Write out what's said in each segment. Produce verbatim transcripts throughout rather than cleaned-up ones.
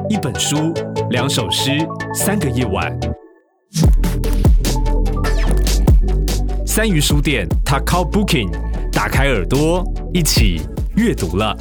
一本书，两首诗，三个夜晚。三鱼书店 Takao Booking， 打开耳朵，一起阅读了。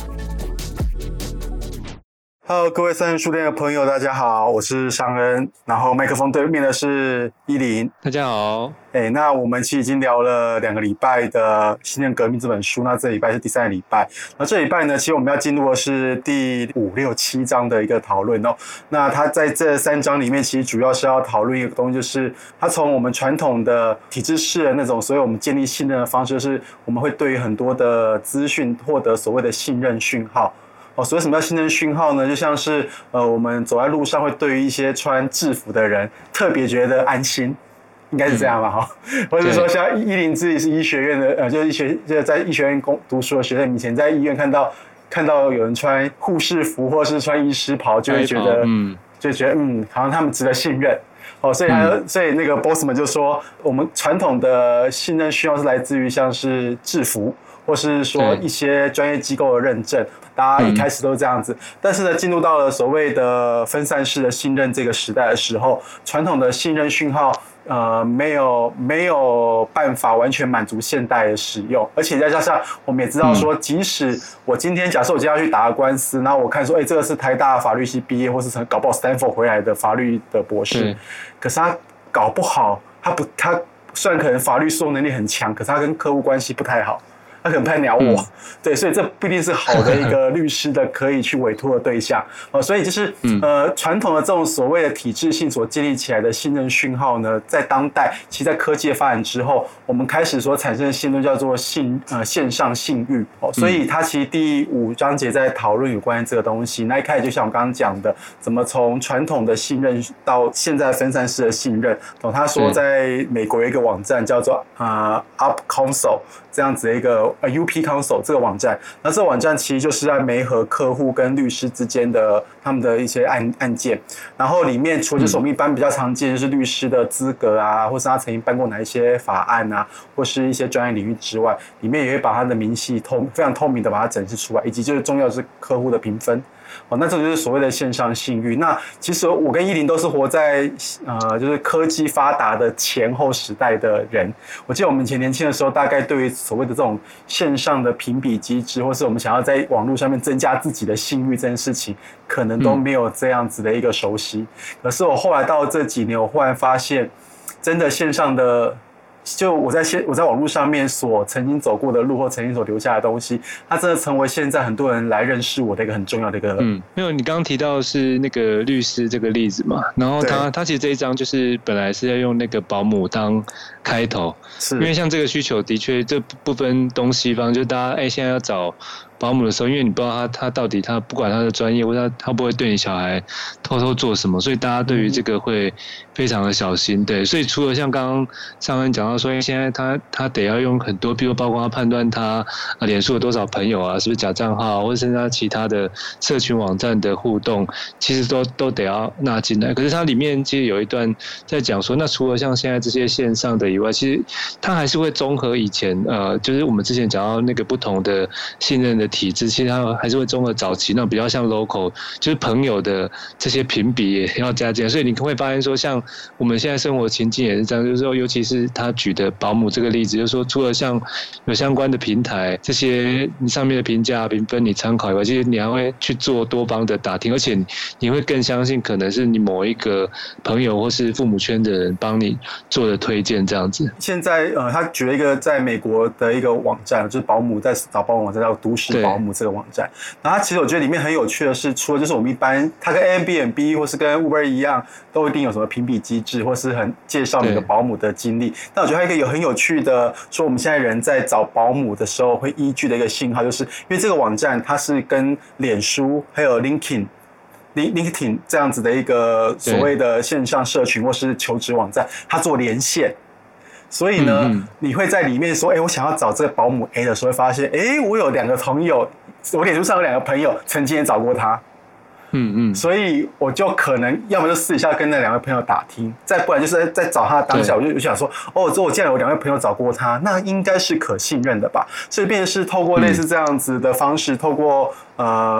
Hello， 各位三鱼书店的朋友，大家好，我是尚恩，然后麦克风对面的是依林。 大家好。 哎，那我们其实已经聊了两个礼拜的《信任革命》这本书，那这礼拜是第三个礼拜。那这礼拜呢，其实我们要进入的是第五、六、七章的一个讨论哦。那它在这三章里面，其实主要是要讨论一个东西，就是它从我们传统的体制式的那种，所以我们建立信任的方式，就是我们会对于很多的资讯获得所谓的信任讯号。哦，所以什么叫信任讯号呢？就像是呃，我们走在路上会对于一些穿制服的人特别觉得安心，应该是这样吧？哈、嗯，或者说像依林自己是医学院的，呃，就是医学就是在医学院读书的学生，以前在医院看到看到有人穿护士服或是穿医师袍，就会觉得，嗯，就觉得嗯，好像他们值得信任。哦，所以他、嗯、所以那个 Bossman 就说，我们传统的信任讯号是来自于像是制服，或是说一些专业机构的认证，大家一开始都是这样子。嗯、但是呢，进入到了所谓的分散式的信任这个时代的时候，传统的信任讯号，呃，没有没有办法完全满足现代的使用，而且再加上我们也知道说，即使我今天假设我今天要去打个官司，然后我看说，哎、欸，这个是台大法律系毕业，或是搞不好 Stanford 回来的法律的博士，可是他搞不好，他不，他虽然可能法律诉讼能力很强，可是他跟客户关系不太好。他可能不太鸟我、嗯，对，所以这不一定是好的一个律师的可以去委托的对象，呃，所以就是呃传统的这种所谓的体制性所建立起来的信任讯号呢，在当代，其实在科技的发展之后，我们开始所产生的信任叫做信呃线上信誉，哦，所以它其实第五章节在讨论有关于这个东西。那一开始就像我刚刚讲的，怎么从传统的信任到现在分散式的信任，哦，他说在美国有一个网站叫做呃 Up Counsel 这样子的一个。呃 ，U P Counsel 这个网站，那这个网站其实就是在媒合客户跟律师之间的他们的一些案案件，然后里面除了就是我们一般比较常见就是律师的资格啊，或是他曾经办过哪一些法案啊，或是一些专业领域之外，里面也会把他的明细透非常透明的把它展示出来，以及就是重要的是客户的评分。哦，那这就是所谓的线上信誉。那其实我跟依林都是活在呃，就是科技发达的前后时代的人。我记得我们以前年轻的时候，大概对于所谓的这种线上的评比机制，或是我们想要在网络上面增加自己的信誉这件事情，可能都没有这样子的一个熟悉。可是我后来到这几年，我忽然发现，真的线上的。就我在线我在网络上面所曾经走过的路或曾经所留下的东西，它真的成为现在很多人来认识我的一个很重要的一个。 嗯，没有，你刚刚提到的是那个律师这个例子嘛，然后他他其实这一章就是本来是要用那个保姆当开头，是因为像这个需求的确这不分东西方，就大家哎、欸、现在要找保姆的时候，因为你不知道他他到底他不管他的专业或者 他, 他不会对你小孩偷偷做什么，所以大家对于这个会非常的小心。对，所以除了像刚刚上恩讲到说，现在他他得要用很多，比如包括他判断他啊脸书有多少朋友啊，是不是假账号，或者甚至他其他的社群网站的互动，其实都都得要纳进来。可是它里面其实有一段在讲说，那除了像现在这些线上的以外，其实它还是会综合以前呃，就是我们之前讲到那个不同的信任的体制，其实它还是会综合早期那种比较像 local， 就是朋友的这些评比也要加进来。所以你会发现说，像我们现在生活情境也是这样，就是说，尤其是他举的保姆这个例子，就是说，除了像有相关的平台这些你上面的评价评分你参考以外，其实你还会去做多方的打听，而且你会更相信可能是你某一个朋友或是父母圈的人帮你做的推荐这样子。 现在呃，他举了一个在美国的一个网站，就是保姆在找保姆网站叫都市保姆这个网站。然后它其实我觉得里面很有趣的是，除了就是我们一般它跟 Airbnb 或是跟 Uber 一样，都一定有什么评比机制，或是很介绍每个保姆的经历。但我觉得还有一个有很有趣的，说我们现在人在找保姆的时候会依据的一个信号，就是因为这个网站它是跟脸书还有 LinkedIn。LinkedIn 这样子的一个所谓的线上社群或是求职网站，它做连线，所以呢，嗯嗯你会在里面说，哎、欸，我想要找这个保姆 A 的时候，会发现，哎、欸，我有两个朋友，我脸书上有两个朋友曾经也找过他，嗯嗯，所以我就可能要么就私底下跟那两位朋友打听，再不然就是在找他的当下，我就想说，哦，这我既然有两位朋友找过他，那应该是可信任的吧，所以变成是透过类似这样子的方式，嗯、透过呃。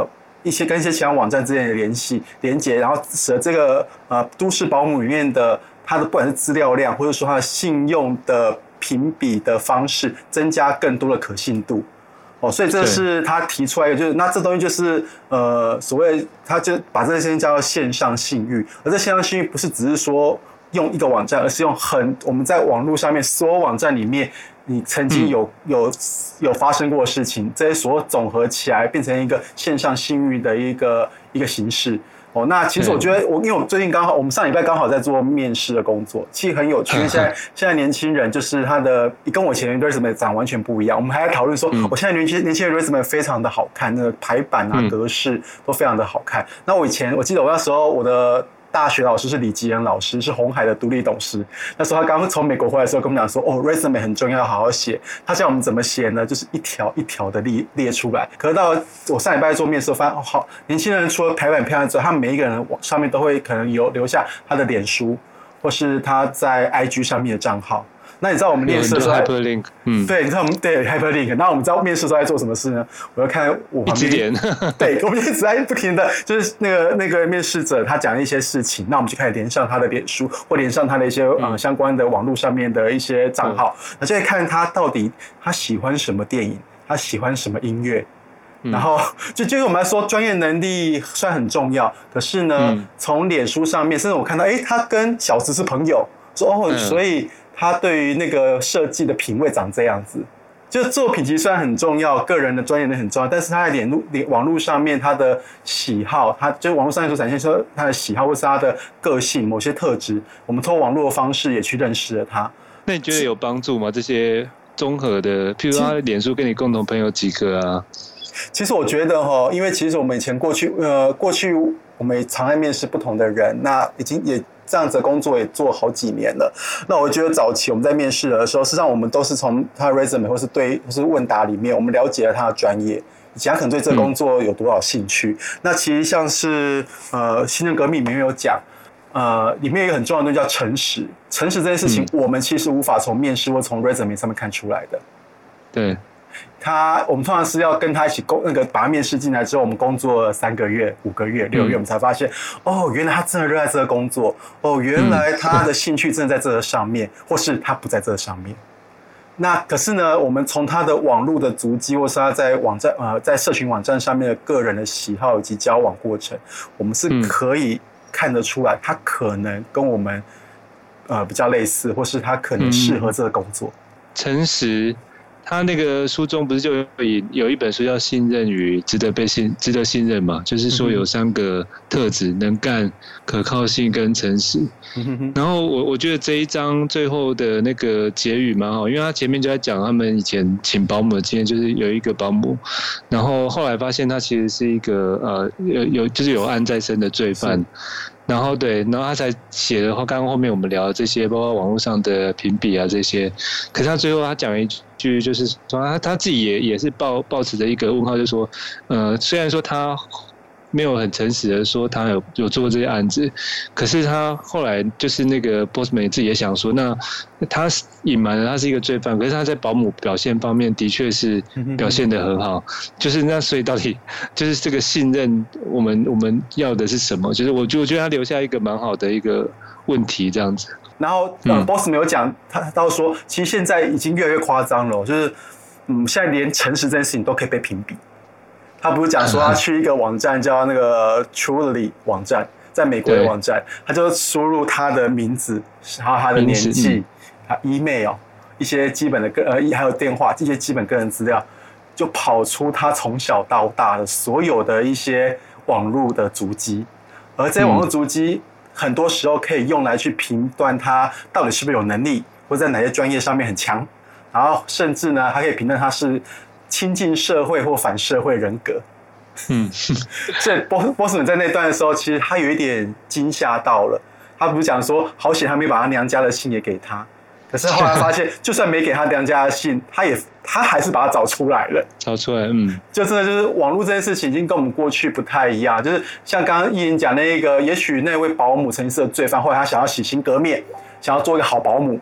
一些跟一些其他网站之间的联系连接，然后使得这个呃都市保姆里面的它的不管是资料量，或者说它的信用的评比的方式，增加更多的可信度。哦，所以这是他提出来的，就是那这东西就是呃所谓他就把这些事情叫做线上信誉，而这线上信誉不是只是说用一个网站，而是用很我们在网络上面所有网站里面你曾经有、嗯、有有发生过的事情，这些所有总合起来变成一个线上信誉的一个一个形式。哦，那其实我觉得我因为我最近刚好我们上礼拜刚好在做面试的工作，其实很有趣。因为现在现在年轻人就是他的跟我以前的 resume 长完全不一样。我们还在讨论说，嗯、我现在年轻年轻人 resume 非常的好看，那个排版啊、格式都非常的好看。嗯、那我以前我记得我那时候我的大学老师是李吉恩老师，是鸿海的独立董事。那时候他刚从美国回来的时候跟我们讲说，哦 ，resume 很重要，要好好写。他教我们怎么写呢？就是一条一条的列列出来。可是到我上礼拜做面试，发现哦，好，年轻人除了排版漂亮之外，他们每一个人上面都会可能有留下他的脸书，或是他在 I G 上面的账号。那你知道我们面试的时候 ，hyperlink， 嗯， 对，你知道我们对 hyperlink， 那我们知道面试的时候在做什么事呢？我要看我旁边，对，我们一直在不停的，就是那个那个面试者他讲一些事情，那我们就开始连上他的脸书，或连上他的一些呃相关的网络上面的一些账号，嗯、那就会看他到底他喜欢什么电影，他喜欢什么音乐。然后就就是我们来说，专业能力虽然很重要，可是呢，嗯、从脸书上面，甚至我看到，哎，他跟小池是朋友，说哦，嗯、所以他对于那个设计的品味长这样子。就是作品其实虽然很重要，个人的专业能力很重要，但是他在脸路网络上面他的喜好，他就网络上面所展现出他的喜好或是他的个性某些特质，我们通过网络的方式也去认识了他。 那你觉得有帮助吗？这些综合的，譬如他脸书跟你共同朋友几个啊？ 其实我觉得哈，因为其实我们以前过去呃过去我们也常在面试不同的人，那已经也这样子的工作也做好几年了。那我觉得早期我们在面试的时候，事实上我们都是从他的 resume 或是对或是问答里面，我们了解了他的专业，以及他可能对这个工作有多少兴趣。嗯、那其实像是呃新政革命里面有讲。呃，里面有一个很重要的东西叫诚实。诚实这件事情，嗯、我们其实无法从面试或从 resume 上面看出来的。 对， 他我们通常是要跟他一起工那个把他面试进来之后，我们工作了三个月、五个月、六个月，嗯、我们才发现，哦，原来他真的热爱这个工作，哦，原来他的兴趣真的在这个上面，嗯、或是他不在这个上面。那可是呢，我们从他的网络的足迹，或是他在网站呃在社群网站上面的个人的喜好以及交往过程，我们是可以看得出来，他可能跟我们呃比较类似，或是他可能适合这个工作。 诚、嗯、实。他那个书中不是就有有一本书叫《信任与值得被信值得信任》嘛？就是说有三个特质：能干、可靠性跟诚实。然后我我觉得这一章最后的那个结语蛮好，因为他前面就在讲他们以前请保姆的经验，就是有一个保姆，然后后来发现他其实是一个呃有有就是有案在身的罪犯。然后对，然后他才写的话，刚刚后面我们聊的这些，包括网络上的评比啊这些，可是他最后他讲了一句，就是说他他自己也也是抱抱持着一个问号，就是说，呃，虽然说他没有很诚实的说他有有做过这些案子，可是他后来就是那个 Bossman 自己也想说，那他隐瞒了他是一个罪犯，可是他在保姆表现方面的确是表现得很好，就是那所以到底就是这个信任，我们我们要的是什么？就是我我觉得他留下一个蛮好的一个问题这样子。 然后呃、嗯、，Bossman 有讲，他到说，其实现在已经越来越夸张了，就是嗯，现在连诚实这件事情都可以被评比。他不是讲说他去一个网站叫那个 Truly 网站，在美国的网站，他就输入他的名字，还有他的年纪、嗯、email 一些基本的个呃还有电话这些基本个人资料，就跑出他从小到大的所有的一些网络的足迹，而这些网络足迹很多时候可以用来去评断他到底是不是有能力，或者在哪些专业上面很强，然后甚至呢还可以评断他是亲近社会或反社会人格。嗯，所以波斯曼在那段的时候，其实他有一点惊吓到了。他不是讲说，好险他没把他娘家的信也给他，可是后来发现，就算没给他娘家的信，他也他还是把他找出来了。 找出来，嗯， 就真的就是网络这件事情已经跟我们过去不太一样。就是像刚刚依林讲那个，也许那位保姆曾经是个罪犯，后来他想要洗心革面，想要做一个好保姆。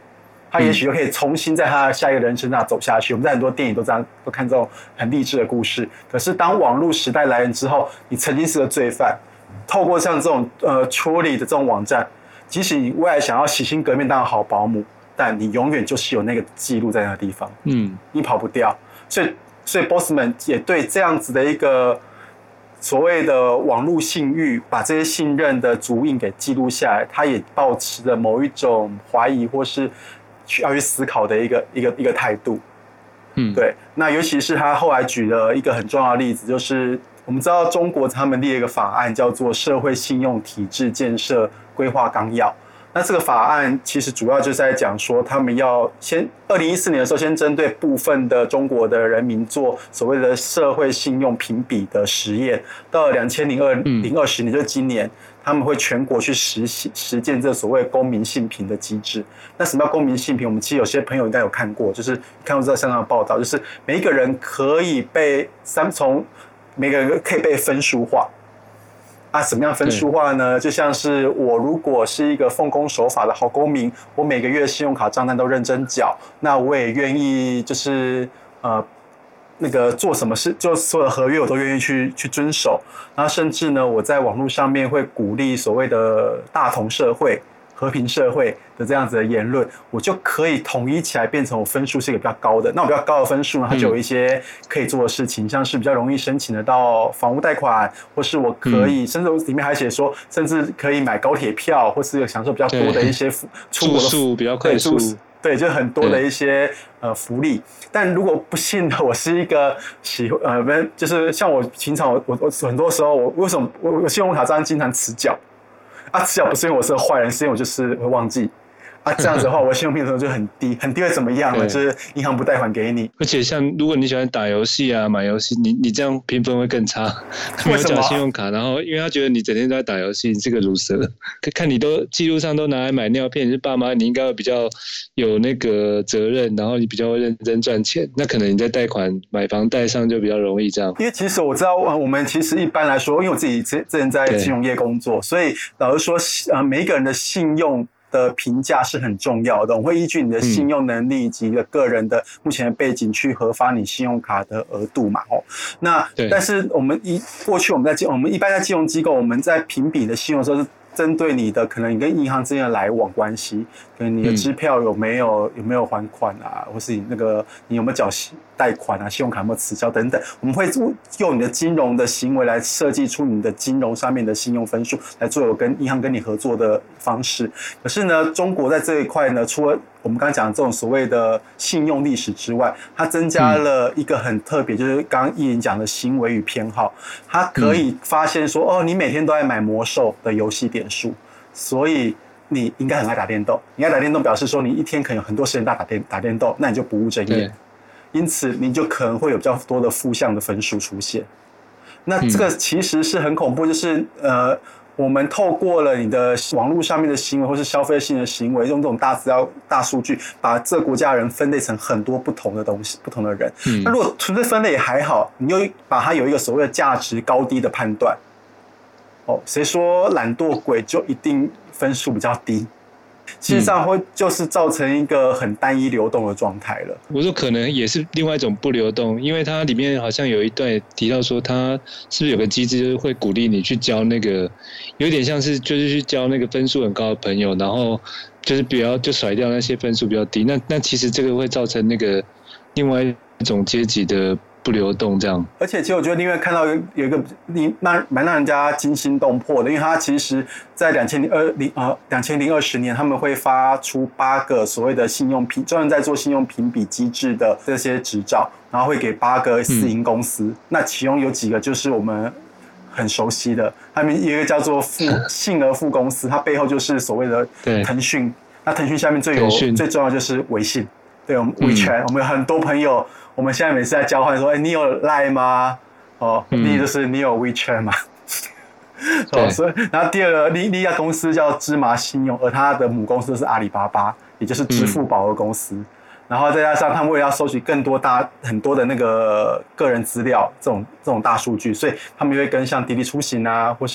他也许就可以重新在他的下一个人生上走下去。我们在很多电影都这样都看这种很励志的故事。可是当网络时代来临之后，你曾经是个罪犯，透过像这种呃处理的这种网站，即使你未来想要洗心革面当好保姆，但你永远就是有那个记录在那个地方，嗯，你跑不掉。所以，所以 Bossman 也对这样子的一个所谓的网络信誉，把这些信任的足印给记录下来，他也抱持着某一种怀疑或是需要去思考的一个一个一个态度。嗯，对。那尤其是他后来举了一个很重要的例子，就是我们知道中国他们列了一个法案，叫做《社会信用体制建设规划纲要》。那这个法案其实主要就是在讲说，他们要先二零一四年的时候，先针对部分的中国的人民做所谓的社会信用评比的实验，到了两千零二零二十年，就是今年，他们会全国去实实践这所谓公民信评的机制。那什么叫公民信评？我们其实有些朋友应该有看过，就是看过这相关的报道，就是每一个人可以被三从每个人可以被分数化。啊，怎么样分数化呢？就像是我如果是一个奉公守法的好公民，我每个月信用卡账单都认真缴，那我也愿意就是呃那个做什么事，就所有的合约我都愿意去去遵守。然后甚至呢，我在网络上面会鼓励所谓的大同社会、和平社会的这样子的言论，我就可以统一起来，变成我分数是一个比较高的。那我比较高的分数呢，它就有一些可以做的事情，像是比较容易申请得到房屋贷款，或是我可以，嗯、甚至里面还写说，甚至可以买高铁票，或是享受比较多的一些出国的住宿比较快速， 对，就很多的一些呃福利。但如果不幸的我是一个喜呃不就是像我平常我我我很多时候我为什么我我信用卡账经常迟缴？啊，迟缴不是因为我是个坏人，是因为我就是会忘记。啊，这样子的话，我信用评分就很低，很低会怎么样呢？就是银行不贷款给你。 而且像如果你喜欢打游戏啊、买游戏，你你这样评分会更差。 为什么？ 没有缴信用卡，然后因为他觉得你整天都在打游戏，你是个loser。看你都记录上都拿来买尿片，你是爸妈，你应该会比较有那个责任，然后你比较会认真赚钱。那可能你在贷款、买房贷上就比较容易这样。 因为其实我知道，我们其实一般来说，因为我自己之前在金融业工作，所以老实说，呃，每一个人的信用的评价是很重要的，我会依据你的信用能力以及你的个人的目前的背景去核发你信用卡的额度嘛。哦，那但是我们一过去我们在我们一般在金融机构，我们在评比的信用的时候是针对你的可能你跟银行之间的来往关系，可能你的支票有没有、嗯、有没有还款啊，或是你那个你有没有缴贷款啊，信用卡有没有迟交等等，我们会用你的金融的行为来设计出你的金融上面的信用分数，来做有跟银行跟你合作的方式。可是呢，中国在这一块呢，除了我们刚刚讲的这种所谓的信用历史之外，它增加了一个很特别，就是刚刚奕霖讲的行为与偏好，它可以发现说，哦，你每天都在买魔兽的游戏点数，所以你应该很爱打电动。你爱打电动表示说你一天可能有很多时间打电打电动，那你就不务正业，因此你就可能会有比较多的负向的分数出现。那这个其实是很恐怖，就是呃。我们透过了你的网络上面的行为或是消费性的行为，用这种大资料、大数据，把这个国家的人分类成很多不同的东西、不同的人。嗯、那如果纯粹分类也还好，你又把它有一个所谓的价值高低的判断。哦，谁说懒惰鬼就一定分数比较低？其实上会就是造成一个很单一流动的状态了。 我说可能也是另外一种不流动，因为它里面好像有一段提到说，它是不是有个机制，就是会鼓励你去交那个，有点像是就是去交那个分数很高的朋友，然后就是不要就甩掉那些分数比较低。那那其实这个会造成那个另外一种阶级的不流动这样。 而且其实我觉得另外看到有一个蛮蛮让人家惊心动魄的，因为它其实在两千零二零呃两千零二十年他们会发出八个所谓的信用评专门在做信用评比机制的这些执照，然后会给八个私营公司、嗯、那其中有几个就是我们很熟悉的，他们有一个叫做富信而富公司，它背后就是所谓的腾讯，那腾讯下面最有最重要就是微信，对，我们 WeChat、嗯、我们有很多朋友，我们现在每次在交换说，哎，你有 Line 吗？哦，第一、嗯、就是你有 WeChat 吗？哦，所以然后第二个另一家公司叫芝麻信用，而它的母公司是阿里巴巴，也就是支付宝的公司。嗯、然后再加上他们为了要收取更多大很多的那个个人资料，这种这种大数据，所以他们会跟像滴滴出行啊，或是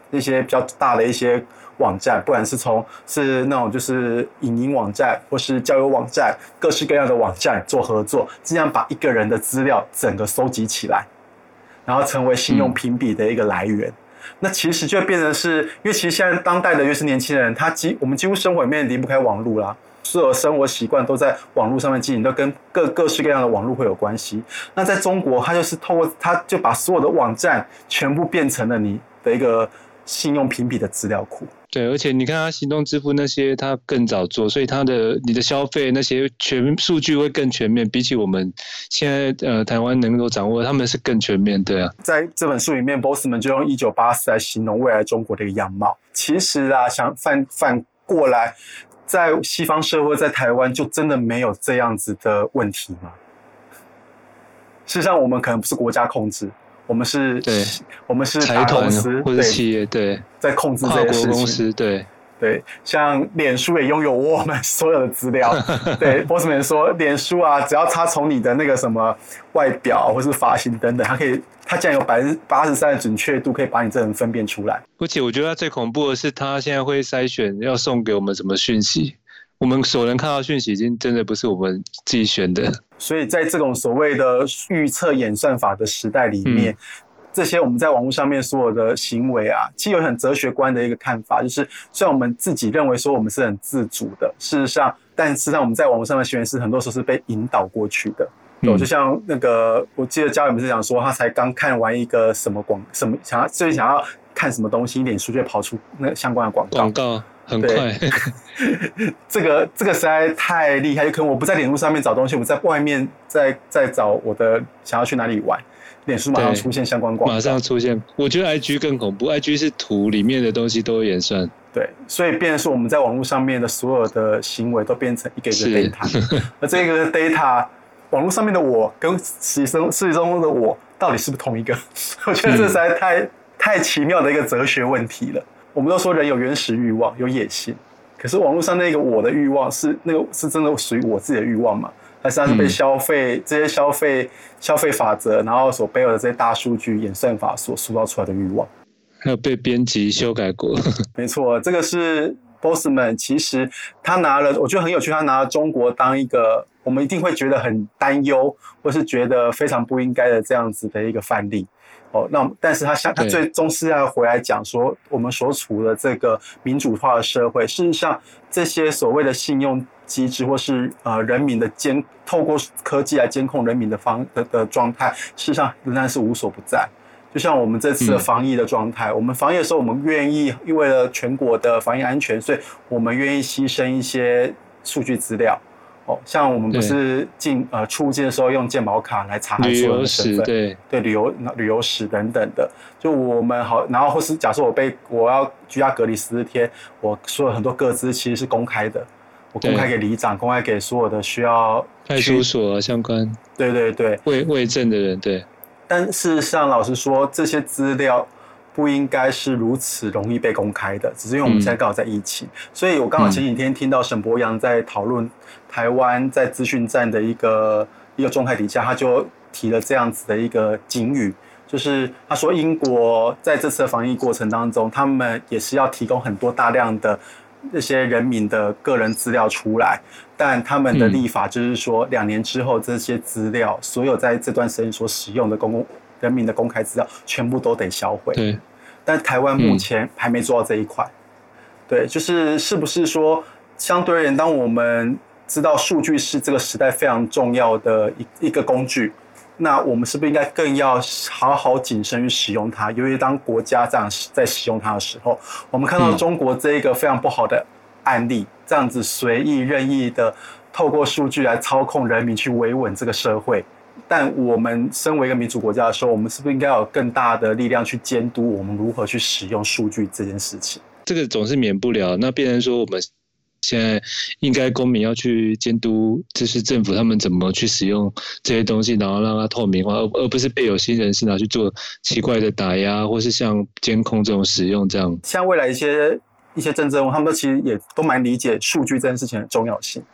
那些比较大的一些网站，不管是从是那种就是影音网站或是交友网站，各式各样的网站做合作，尽量把一个人的资料整个收集起来，然后成为信用评比的一个来源。嗯，那其实就变成是，因为其实现在当代的越是年轻人，他几我们几乎生活里面离不开网络啦，所有生活习惯都在网络上面进行，都跟各各式各样的网络会有关系。那在中国，他就是透过他就把所有的网站全部变成了你的一个信用评比的资料库。 对，而且你看他行动支付那些，他更早做，所以他的你的消费那些全数据会更全面，比起我们现在呃台湾能够掌握，他们是更全面，对啊。 在这本书里面 ，Bossman 就用一九八四来形容未来中国的一个样貌。其实啊，想反反过来，在西方社会，在台湾就真的没有这样子的问题吗？事实上，我们可能不是国家控制。我们是， 对， 我们是财团或者企业， 对，在控制这些事情。 跨国公司，对对，像脸书也拥有我们所有的资料。对 ，Bossman 说，脸书啊，只要他从你的那个什么外表或是发型等等，他可以，他竟然有百分之八十三的准确度，可以把你这人分辨出来。 而且我觉得他最恐怖的是，他现在会筛选要送给我们什么讯息。我们所能看到讯息已经真的不是我们自己选的，所以在这种所谓的预测演算法的时代里面，嗯，这些我们在网络上面所有的行为啊，其实有很哲学观的一个看法，就是虽然我们自己认为说我们是很自主的，事实上，但事实上我们在网络上面行为是很多时候是被引导过去的。嗯，就像那个，我记得嘉伟不是讲说，他才刚看完一个什么广什么，想要最想要看什么东西，脸书就会跑出那相关的广告。 广告。很快， 这个这个实在太厉害，可能我不在脸书上面找东西，我在外面在在找我的想要去哪里玩，脸书马上出现相关广告， 马上出现。我觉得 I G 更恐怖 ，I G 是图里面的东西都有演算。 对，所以变成是我们在网络上面的所有的行为都变成一个一个 data， 而这个 data 网络上面的我跟实际生实际中的我到底是不是同一个？我觉得这实在太、嗯、太奇妙的一个哲学问题了。我们都说人有原始欲望，有野心，可是网络上那个我的欲望是那个是真的属于我自己的欲望吗？还是它是被消费、嗯、这些消费消费法则，然后所背后的这些大数据演算法所塑造出来的欲望？ 还有被编辑修改过？ 没错，这个是 Bossman 其实他拿了，我觉得很有趣，他拿了中国当一个我们一定会觉得很担忧，或是觉得非常不应该的这样子的一个范例。哦，那但是他想，他最终是要回来讲说，我们所处的这个民主化的社会，事实上这些所谓的信用机制，或是呃人民的监，透过科技来监控人民的方的的状态，事实上仍然是无所不在。就像我们这次的防疫的状态，嗯、我们防疫的时候，我们愿意为了全国的防疫安全，所以我们愿意牺牲一些数据资料。哦，像我们不是进呃出境的时候用健保卡来查所有人的身份， 对对，旅游旅游史等等的，就我们好，然后或是假设我被我要居家隔离十四天，我所有很多个资其实是公开的，我公开给里长，公开给所有的需要派出所、啊、相关， 对对对， 卫卫政的人，对。 但事实上，老实说，这些资料不应该是如此容易被公开的，只是因为我们现在刚好在疫情，嗯、所以我刚好前几天听到沈伯洋在讨论台湾在资讯战的一个一个状态底下，他就提了这样子的一个警语，就是他说英国在这次的防疫过程当中，他们也是要提供很多大量的这些人民的个人资料出来，但他们的立法就是说，两年之后这些资料，所有在这段时间所使用的公共人民的公开资料，全部都得销毁。 对，但台湾目前还没做到这一块。嗯、对，就是是不是说，相对而言，当我们知道数据是这个时代非常重要的一一个工具，那我们是不是应该更要好好谨慎去使用它？尤其当国家这样在使用它的时候，我们看到中国这一个非常不好的案例，这样子随意任意的透过数据来操控人民去维稳这个社会。但我们身为一个民主国家的时候，我们是不是应该有更大的力量去监督我们如何去使用数据这件事情？ 这个总是免不了，那变成说我们现在应该公民要去监督，就是政府他们怎么去使用这些东西，然后让它透明化，而不是被有心人士拿去做奇怪的打压，或是像监控这种使用这样。 像未来一些一些政治人物，他们都其实也都蛮理解数据这件事情的重要性。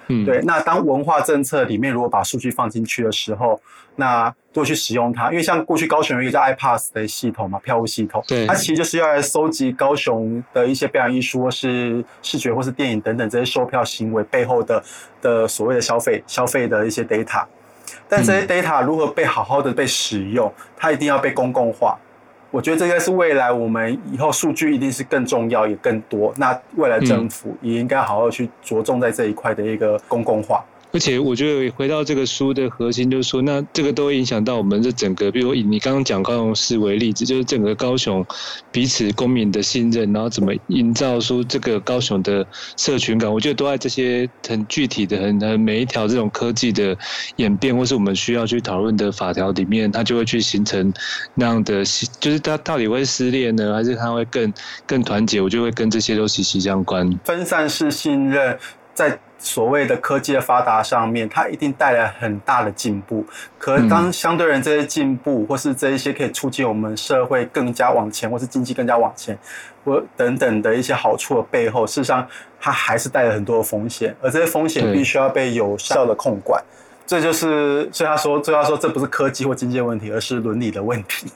嗯，对。那当文化政策里面如果把数据放进去的时候，那多去使用它，因为像过去高雄有一个叫 I P A S S 的系统嘛，票务系统， 对， 它其实就是要来收集高雄的一些表演艺术或是视觉或是电影等等这些售票行为背后的的所谓的消费消费的一些 data。但这些 data 如何被好好的被使用，它一定要被公共化。我觉得这个是未来我们以后数据一定是更重要也更多，那未来政府也应该好好去着重在这一块的一个公共化。 而且我觉得回到这个书的核心，就是说，那这个都会影响到我们这整个，比如以你刚刚讲高雄市为例子，就是整个高雄彼此公民的信任，然后怎么营造出这个高雄的社群感，我觉得都在这些很具体的、很很每一条这种科技的演变，或是我们需要去讨论的法条里面，它就会去形成那样的，就是它到底会撕裂呢，还是它会更更团结？我觉得会跟这些都息息相关。 分散式信任在所谓的科技的发达上面，它一定带来很大的进步。可是当相对人这些进步，或是这一些可以促进我们社会更加往前，或是经济更加往前，或等等的一些好处的背后，事实上它还是带了很多的风险，而这些风险必须要被有效的控管。这就是所以他说，所以他说这不是科技或经济的问题，而是伦理的问题。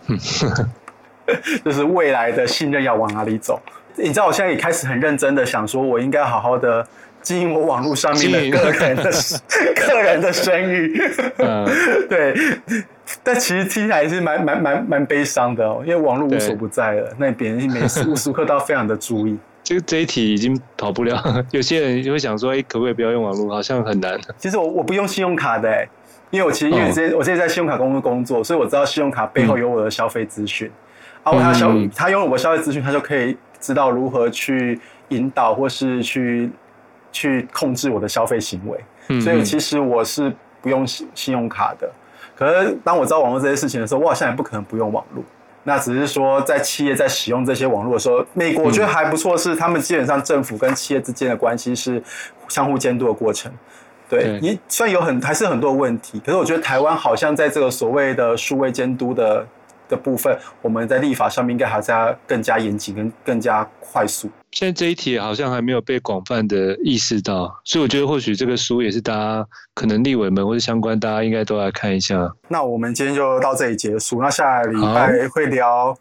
就是未来的信任要往哪里走？你知道，我现在也开始很认真的想说，我应该好好的经营我网络上面的个人的个人的声誉。嗯，对。但其实听起来是蛮蛮蛮蛮悲伤的哦，因为网络无所不在了，那别人每时无时刻都要非常的注意。 这这一题已经跑不了，有些人就会想说，哎、欸，可不可以不要用网络？好像很难。 其实我我不用信用卡的、欸，因为我其实因为我之前、哦、我之前在信用卡公司工作，所以我知道信用卡背后有我的消费资讯。嗯啊，他消他拥有我消费资讯，他就可以知道如何去引导或是去去控制我的消费行为。嗯、所以其实我是不用信用卡的。可是当我知道网络这些事情的时候，我好像也不可能不用网络。那只是说，在企业在使用这些网络的时候，美国我觉得还不错，是他们基本上政府跟企业之间的关系是相互监督的过程。对，你虽然有很还是很多问题，可是我觉得台湾好像在这个所谓的数位监督的的部分，我们在立法上面应该还是要更加严谨跟更加快速。 现在这一题好像还没有被广泛的意识到，所以我觉得或许这个书也是大家可能立委们或者相关大家应该都来看一下。 那我们今天就到这里结束，那下礼拜会聊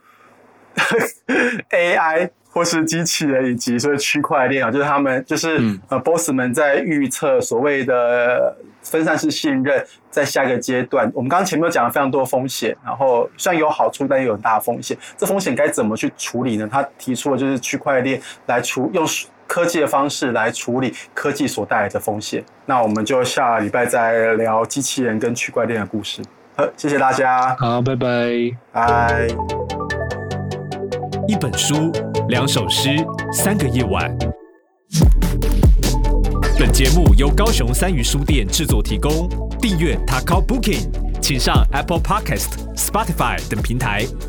A I 或是机器人以及所谓区块链啊，就是他们就是、嗯、呃 boss 们在预测所谓的分散式信任在下一个阶段。我们刚刚前面有讲了非常多的风险，然后虽然有好处，但也有很大的风险。这风险该怎么去处理呢？他提出的就是区块链来处用科技的方式来处理科技所带来的风险。那我们就下礼拜再聊机器人跟区块链的故事。好，谢谢大家。 好，拜拜。 拜。 一本书，两首诗，三个夜晚。本节目由高雄三余书店制作提供。订阅 Takao Booking， 请上 Apple Podcast、Spotify 等平台